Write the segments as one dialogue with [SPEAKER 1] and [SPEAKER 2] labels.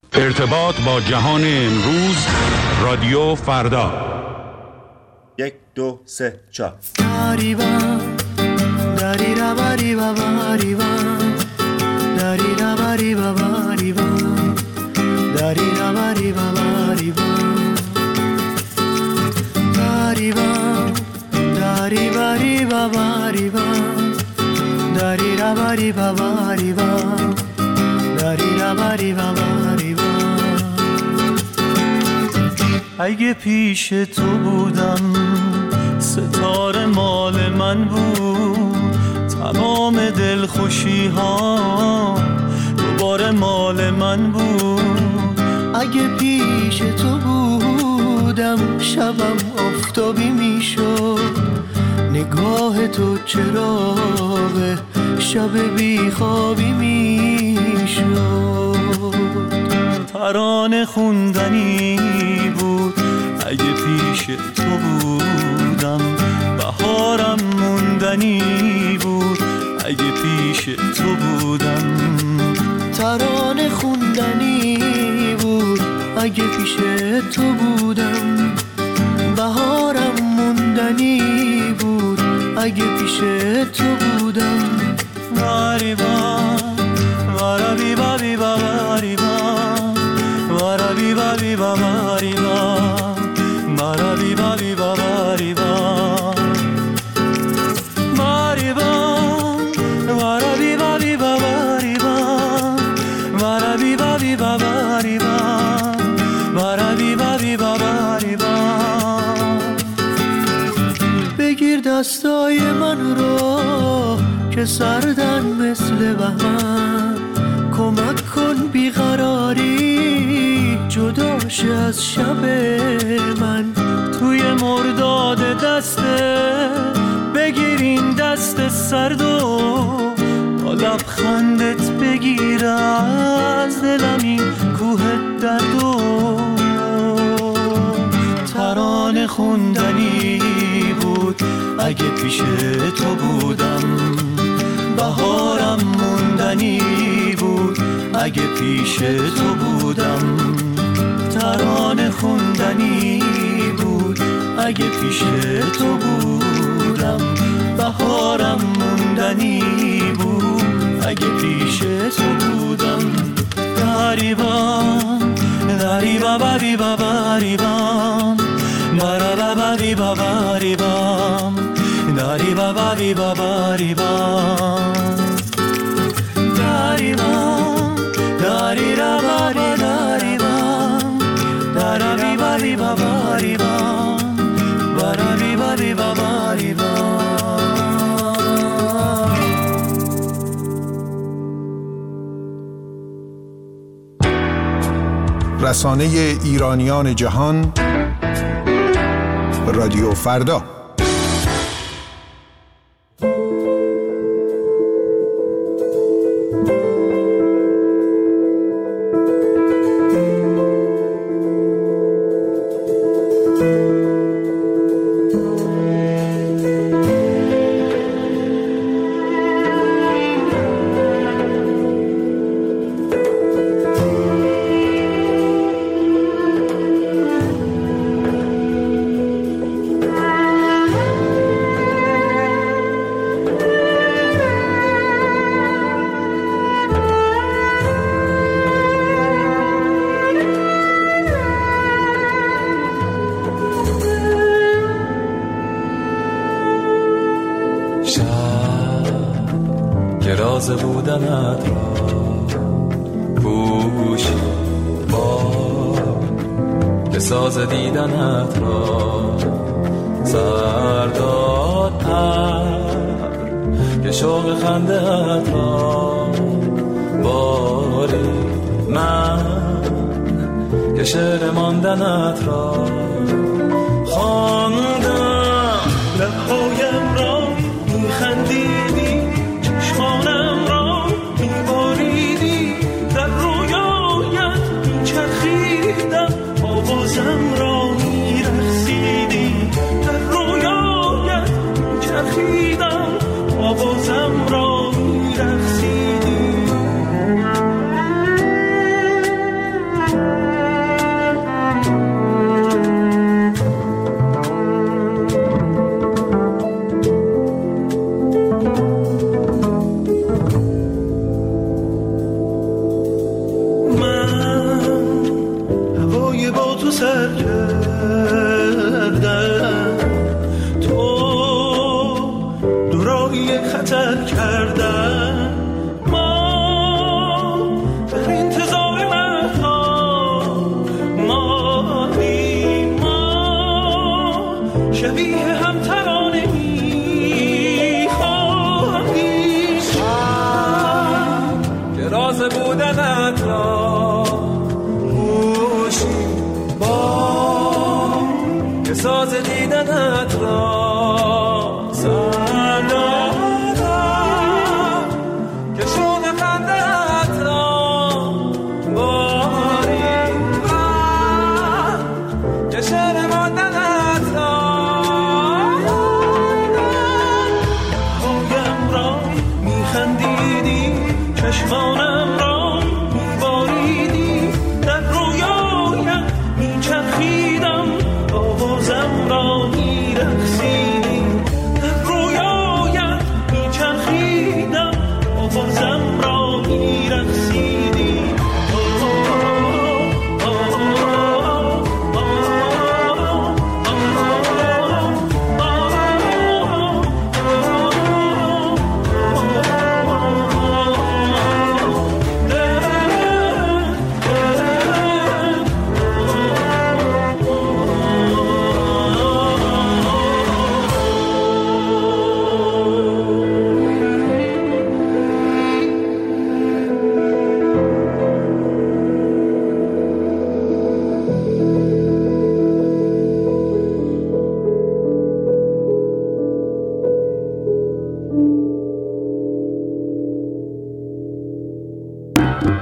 [SPEAKER 1] ارتباط با جهان امروز، رادیو فردا.
[SPEAKER 2] 1 2 3 4
[SPEAKER 3] اگه پیش تو بودم ستاره مال من بود، تمام دلخوشی ها دوباره مال من بود.
[SPEAKER 4] اگه پیش تو بودم شبم آفتابی میشد، نگاه تو چراغ شب بیخوابی میشد.
[SPEAKER 3] ترانه خوندنی بود اگه پیش تو بودم، بهارم موندنی بود اگه پیش تو بودم.
[SPEAKER 4] ترانه خوندنی بود اگه پیش تو بودم، بهارم موندنی بود اگه پیش تو بودم.
[SPEAKER 3] واریبا وارابی بابی واریبا وارابی بابی واریبا وارابی بابی واریبا واریبا وارابی بابی واریبا وارابی بابی واریبا وارابی بابی واریبا.
[SPEAKER 4] بگیر دستای من رو که سردن مثل بهمن، کمک کن بیقراری جداش از شب من.
[SPEAKER 3] توی مرداد دسته بگیر این دست سرد و با لبخندت بگیر از دلم این کوه درد و ترانه خوندنی بود اگه پیش تو بودم، بهارم موندنی بود اگه پیش تو بودم. ترانه خوندنی بود اگه پیش تو بودم، بهارم موندنی بود اگه پیش تو بودم. داریبان داریبا باری باباریبان بارا باری باباریبان داریبا باری باباریبان داریبان داریرا باری داریبان دارابی باری باباریبان بارابی باری باباریبان.
[SPEAKER 5] رسانه ایرانیان جهان، رادیو فردا.
[SPEAKER 3] راز بودنت را پوشی به ساز دیدنت را سرداد پر که شوق خنده‌ات را باری من که شعر ماندنت را خواندم لبهایم را میخندیدی چشمانم را میباریدی در رویایت میچرخیدم آوازم را میرقصیدی در رویایت میچرخیدم آوازم را میرقصیدی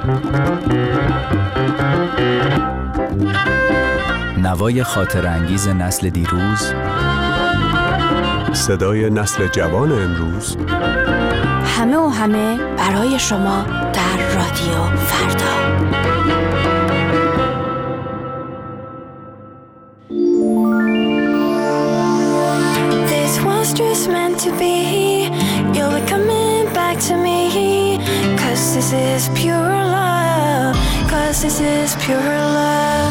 [SPEAKER 6] نوای خاطرانگیز نسل دیروز،
[SPEAKER 7] صدای نسل جوان امروز،
[SPEAKER 8] همه برای شما در رادیو فردا.
[SPEAKER 9] This was just meant to be. You'll be coming back to me. 'Cause this is pure love. 'Cause this is pure love.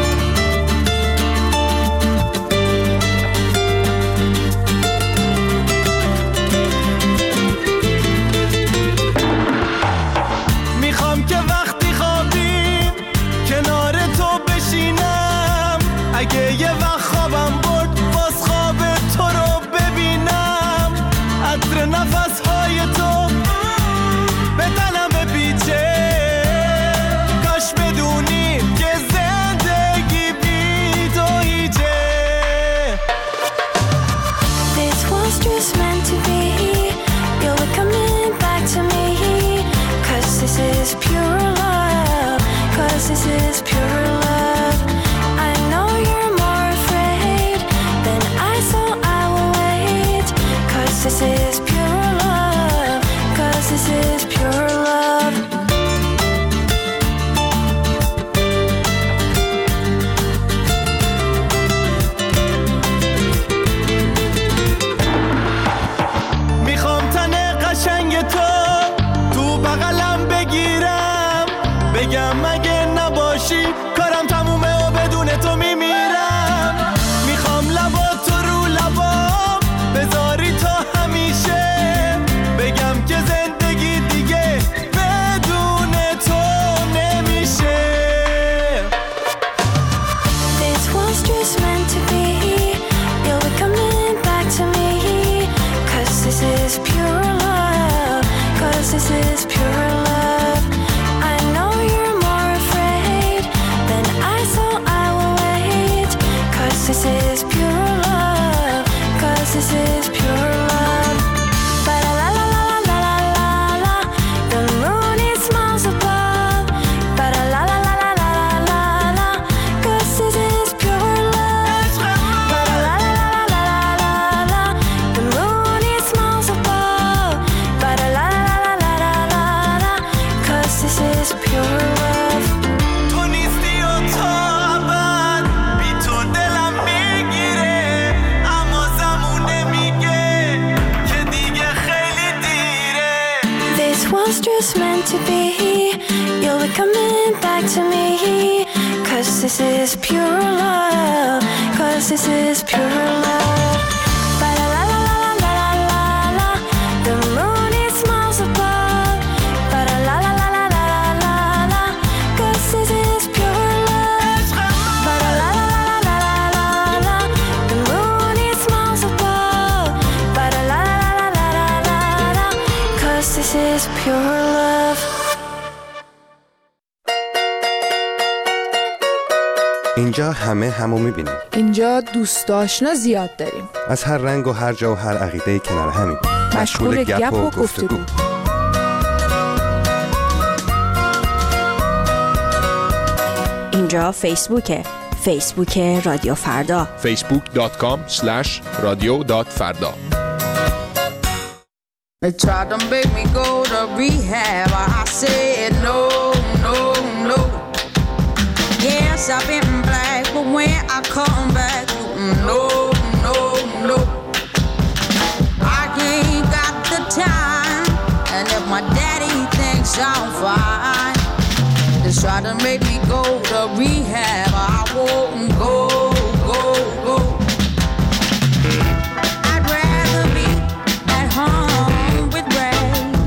[SPEAKER 3] میخوام که وقتی خوابیم کنار تو بشینم، اگه یه وقت خوابم برد باز خواب تو رو ببینم، عطر نفسهای تو به تنم بپیچه، کاش بدونی که زندگی بی تو هیچه.
[SPEAKER 9] This was just meant to be. You'll be coming back to me. 'Cause this is pure love. 'Cause this is pure love. I know you're more afraid than I, so I will wait. 'Cause this is pure love. 'Cause this is pure love.
[SPEAKER 3] میخوام تن قشنگ تو بغلم بگیرم، بگم اگه نباشی کارم تمومه و بدون تو میمیرم. میخوام لبا تو رو لبام بذاری تا همیشه، بگم که زندگی دیگه بدون تو نمیشه.
[SPEAKER 9] This was just meant to be. You'll be coming back to me. 'Cause this is pure love. 'Cause this is pure love. I know you're more afraid than I, so I will wait. 'Cause this is pure love. 'Cause this is pure love. Ba la la la la la la la la. The moon it smiles above. Ba la la la la la la la la. 'Cause this is pure love. Ba la la la la la la la. The moon it smiles above. Ba la la la la la la la. 'Cause this is pure love.
[SPEAKER 3] تو نیستی و تا ابد بی تو دلم میگیره، اما زمونه میگه که دیگه خیلی دیره.
[SPEAKER 9] This was just meant to be. You'll be coming back to me. 'Cause this is pure love. 'Cause this is pure love. Ba la la la la la la la la. The moon it smiles above. Ba la la la la la la la la. 'Cause this is pure love. Ba la la la la la la la. The moon it smiles above. Ba la la la la la la la. 'Cause this is pure love.
[SPEAKER 10] اینجا همو میبینیم.
[SPEAKER 11] اینجا دوست آشنا زیاد داریم.
[SPEAKER 10] از هر رنگ و هر جا و هر عقیده کنار همیم.
[SPEAKER 11] مشغول گپ و گفتگو.
[SPEAKER 8] اینجا فیسبوکه. فیسبوک رادیو فردا.
[SPEAKER 12] facebook.com/radio.farda.
[SPEAKER 13] They tried to make me go to rehab. I said no, no, no. Yes, I've been black, but when I come back, no, no, no. I ain't got the time, and if my daddy thinks I'm fine, they try to make me go to rehab. I won't go, go, go. I'd rather be at home with Ray.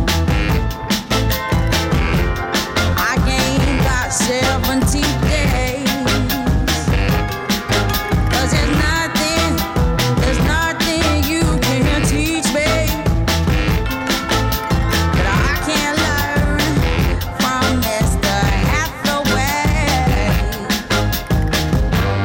[SPEAKER 13] I ain't got 70 days. 'Cause there's nothing you can teach me that I can't learn from Mr. Hathaway.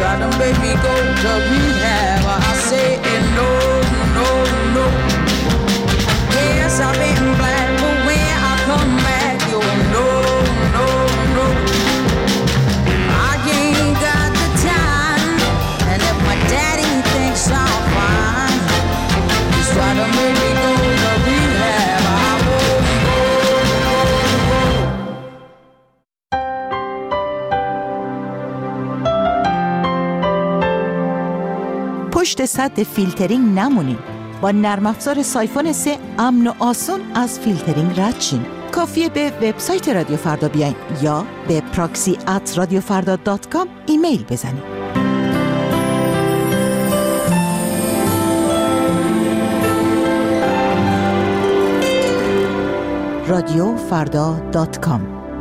[SPEAKER 13] try to make me go to rehab. I say no, no, no. Yes, I've been black, but when I come back, you no, no, no. I ain't got the time, and if my daddy thinks I'm fine, he's trying to make me go to rehab. I won't go.
[SPEAKER 12] پشت سد فیلترینگ نمونین. با نرم افزار سایفون 3 امن و آسون از فیلترینگ رد شین. کافیه به وبسایت رادیو فردا بیاین یا به proxy@radiofarda.com ایمیل بزنید. radiofarda.com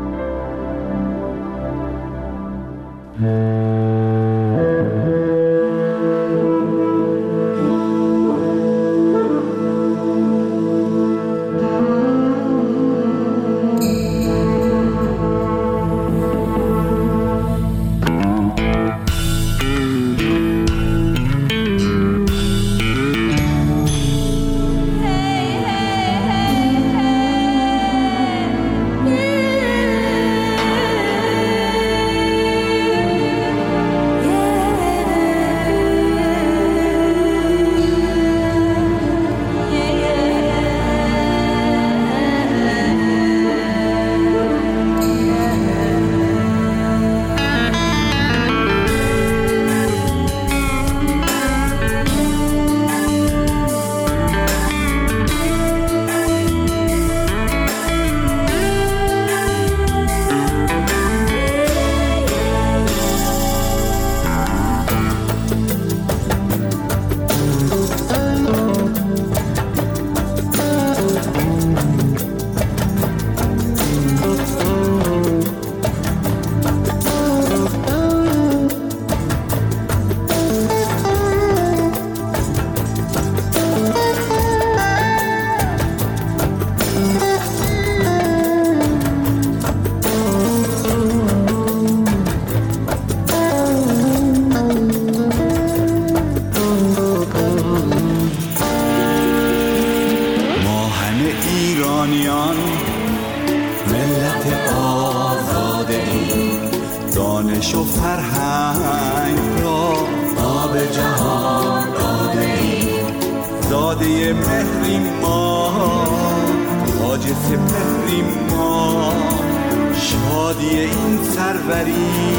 [SPEAKER 3] دانش و فرهنگ را ما به جهان داده ایم. زاده مهریم ما، تاج سپهریم ما، شادی این سروری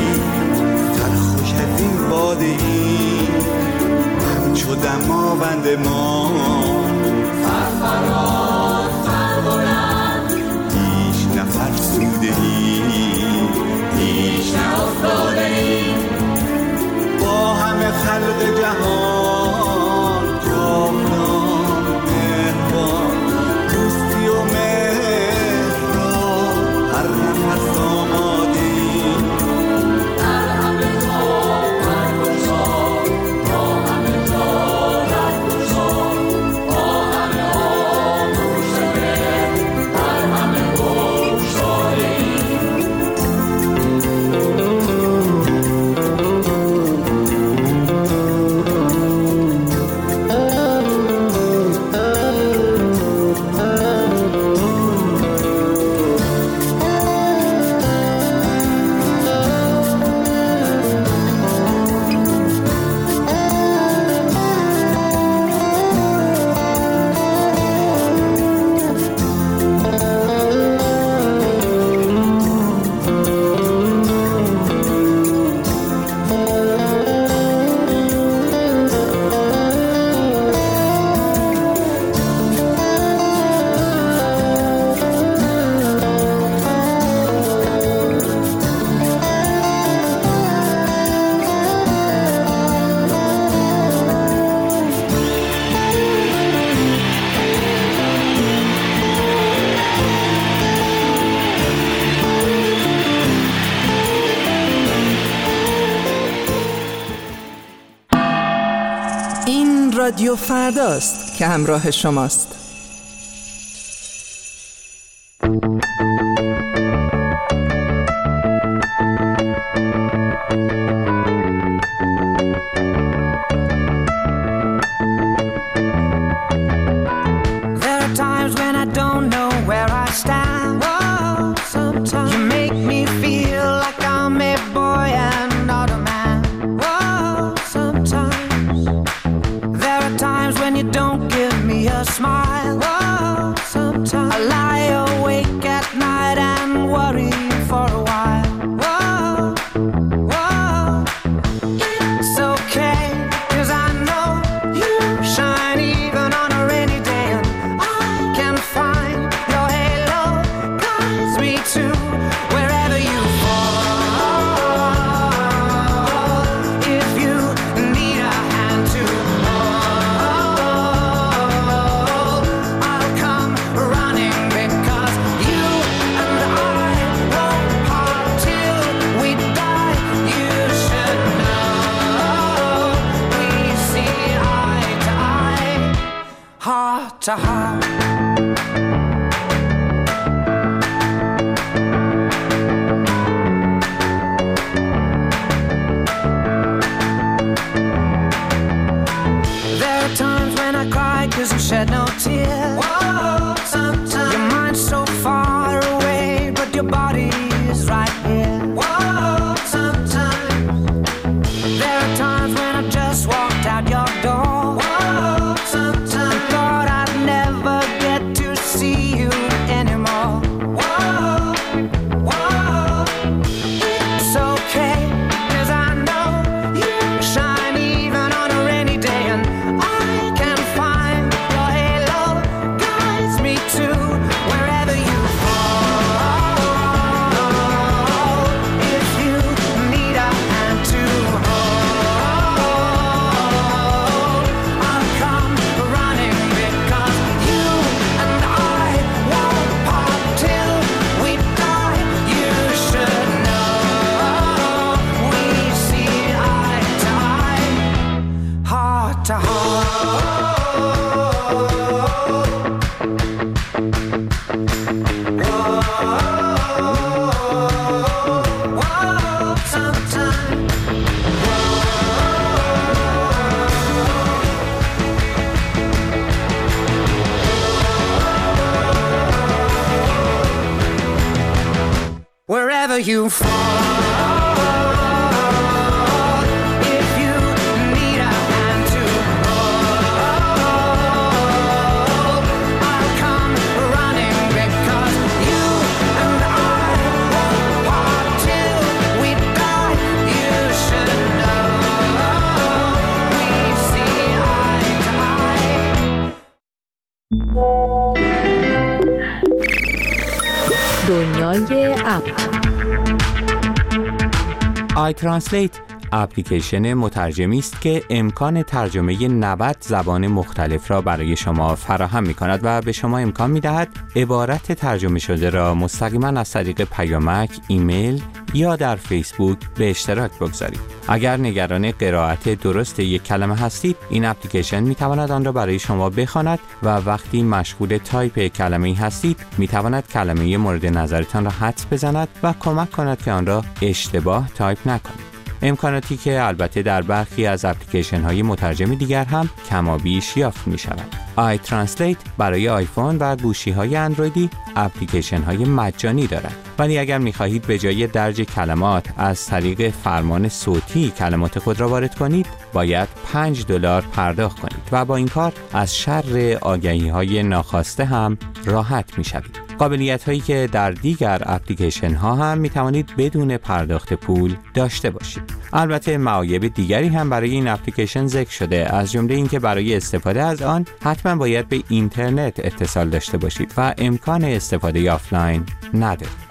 [SPEAKER 3] سرخوش از این باده ایم. همچو دماوند ما سرفراز سربلند، هیچ نفرسوده ایم، هیچ نافتاده ایم. با همه خلق جهان جاودان مهربان، دوستی و مهر را هر نفس آماده ایم. در همه جا برگشای، با همه جا رهگشای، با همه آغوش مهر در همه بگشاده ایم.
[SPEAKER 11] رادیو فرداست که همراه شماست.
[SPEAKER 4] smile. Whoa, sometimes I lie awake at night and worry for a while. Whoa, whoa, it's okay, 'cause I know you shine even on a rainy day, and I can find your halo guides me to wherever you fall. If you need a hand to hold, I'll come running, because you and I won't part till we die. You should know we see eye to eye, heart to heart. There are times when I cry 'cause you shed no tears. Whoa, sometimes your mind's so far away, but your body is right here. Whoa, sometimes there are times when I just walked out your door. Whoa, sometimes thought I'd never get to see you anymore. Whoa, whoa, it's okay, 'cause I know you shine even on a rainy day, and I can find your halo guides me to wherever you fall. If you need a hand to hold, I'll come running, because you and I won't part till we die. You should know we see eye to eye, heart to heart. Whoa, sometimes. Wherever you fall, if you need a hand to hold, I'll come running, because you and I won't part till we die. You should know we see eye to eye.
[SPEAKER 14] دنیای اپ.
[SPEAKER 15] آی ترنسلیت اپلیکیشن مترجمی است که امکان ترجمه 90 زبان مختلف را برای شما فراهم می‌کند و به شما امکان می‌دهد عبارت ترجمه شده را مستقیما از طریق پیامک، ایمیل یا در فیسبوک به اشتراک بگذارید. اگر نگران قرائت درست یک کلمه هستید، این اپلیکیشن می‌تواند آن را برای شما بخواند و وقتی مشغول تایپ کلمه‌ای هستید، می‌تواند کلمه مورد نظرتان را حدس بزند و کمک کند که آن را اشتباه تایپ نکنید. امکاناتی که البته در برخی از اپلیکیشن‌های مترجم دیگر هم کمابیش یافت می‌شود. آی ترنسلیت برای آیفون و گوشی‌های اندرویدی اپلیکیشن‌های مجانی دارد. ولی اگر می‌خواهید به جای درج کلمات از طریق فرمان صوتی کلمات خود را وارد کنید، باید $5 پرداخت کنید و با این کار از شر آگهی‌های ناخواسته هم راحت می‌شوید. قابلیت‌هایی که در دیگر اپلیکیشن‌ها هم می‌توانید بدون پرداخت پول داشته باشید. البته معایب دیگری هم برای این اپلیکیشن ذکر شده، از جمله اینکه برای استفاده از آن حتما باید به اینترنت اتصال داشته باشید و امکان استفاده آفلاین ندارید.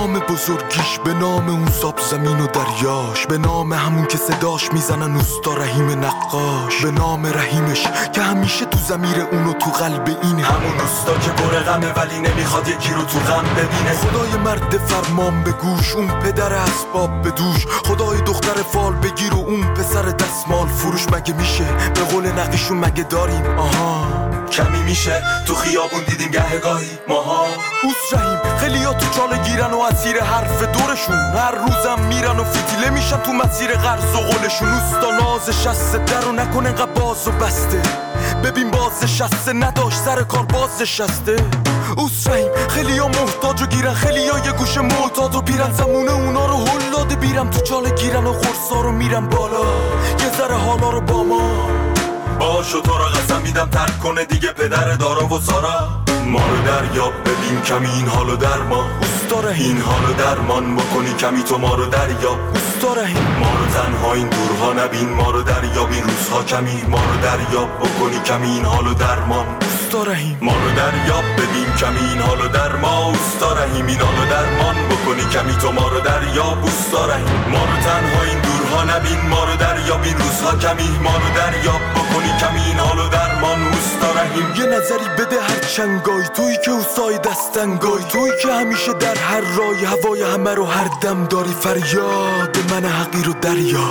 [SPEAKER 14] نام بزرگیش، به نام اون ساب زمین و دریاش، به نام همون که صداش میزنن اوستا رحیم نقاش، به نام رحیمش که همیشه تو ضمیر اونو تو قلب اینه، همون اوستا که پر غمه ولی نمیخواد یکی رو تو غم ببینه. خدای مرد فرمان به گوش، اون پدر اسباب به دوش، خدای دختر فال بگیر و اون پسر دستمال فروش. مگه میشه به قول نقیشون مگه داریم آها کمی میشه تو خیابون دیدیم گهگاهی ماها. اوس رحیم خیلیا تو چاله گیرن و اسیر حرف دورشون، هر روزم میرن و فتیله میشن تو مسیر قرض و قولشون. اوستا ناز شسته در و نکنه انقدر باز و بسته، ببین باز شسته نداشت سر کار باز شسته. اوس رحیم خیلیا محتاج و گیرن، خیلیا یه گوشه معتاد و بیرن، زمونه اونا رو هل داده بیرم تو چاله گیرن و قرصا رو میرن بالا یه ذره حالا رو با ما باشو. تو را قسم میدم ترک کنه دیگه پدر دارا و سارا. ما رو دریاب ببین کمی این حالو در ما اوستا رحیم، این حالو درمان بکنی کمی تو ما رو دریاب اوستا رحیم. ما رو تنها این دورها نبین، ما رو دریاب این روزها کمی، ما رو دریاب بکنی کمی این حالو درمان اوستا رحیم. ما رو دریاب ببین کمی این حالو در ما اوستا رحیم، این حالو درمان بکنی کمی تو ما رو دریاب اوستا رحیم. ما رو تنها این دورها نبین، ما رو دریاب این روزها کمی، ما رو دریاب بکنی کمی این حالو درمان اوستا رحیم. یه نظری بده هر چنگای تویی که اوستای دستنگای، تویی که همیشه در هر رای هوای همه رو هر دم داری. فریاد من حقیر و دریا،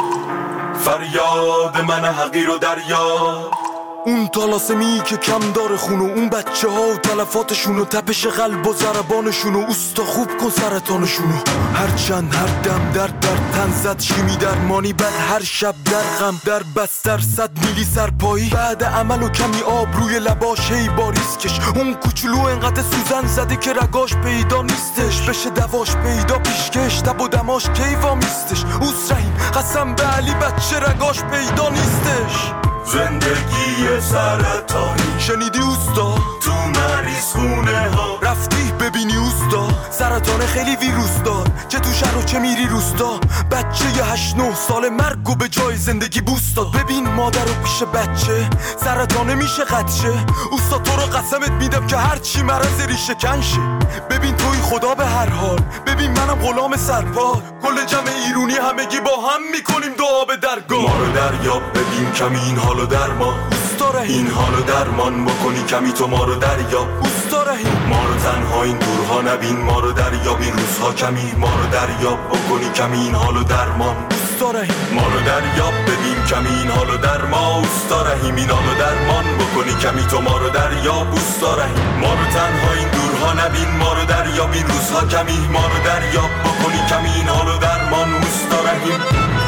[SPEAKER 14] فریاد من حقیر و دریا. اون طلاسمی که کم داره خونو، اون بچه ها و تلفاتشون و تپش قلب و ضربانشون و اوستا خوب کن سرطانشونو. هر چند هر دم در تن زد شیمی درمانی، بعد هر شب در غم در بستر 100 میلی سرپایی، بعد عمل و کمی آب روی لباش هی باریس کش. اون کوچولو انقدر سوزن زده که رگاش پیدا نیستش، بشه دواش پیدا پیشکش تب و دماش کیوا میستش. اوس رحیم قسم به علی بچه رگاش پیدا نیستش. زندگی سرطانی شنیدی اوستا؟ تو مریض خونه ها رفتی ببینی اوستا؟ سرطان خیلی ویروس دار، چه تو شهر و چه میری روستا. بچه 8-9 ساله مرگ و به جای زندگی بوست داد. ببین مادر و پیش بچه سرطانه میشه قدشه. اوستا تو رو قسمت میدم که هرچی مرض ریشه کنشه. ببین توی خدا به هر حال، ببین منم غلام سرپا. کل جمع ایرونی همگی با هم میکنیم دعا به درگاه. ما رو دریاب ببین کمی این حالو در ما اوستا رحیم، این حالو درمان بکنی کمی تو ما رو دریاب اوستا رحیم. ما رو تنها این دورها نبین، ما رو دریاب این روزها کمی، ما رو دریاب بکنی کمی این حالو درمان اوستا رحیم. ما رو دریاب ببین کمی این حالو در ما اوستا رحیم، این حالو درمان بکنی کمی تو ما رو دریاب اوستا رحیم. ما رو تنها این دورها نبین، ما رو دریاب این روزها کمی، ما رو دریاب بکنی کمی این حالو درمان اوستا رحیم.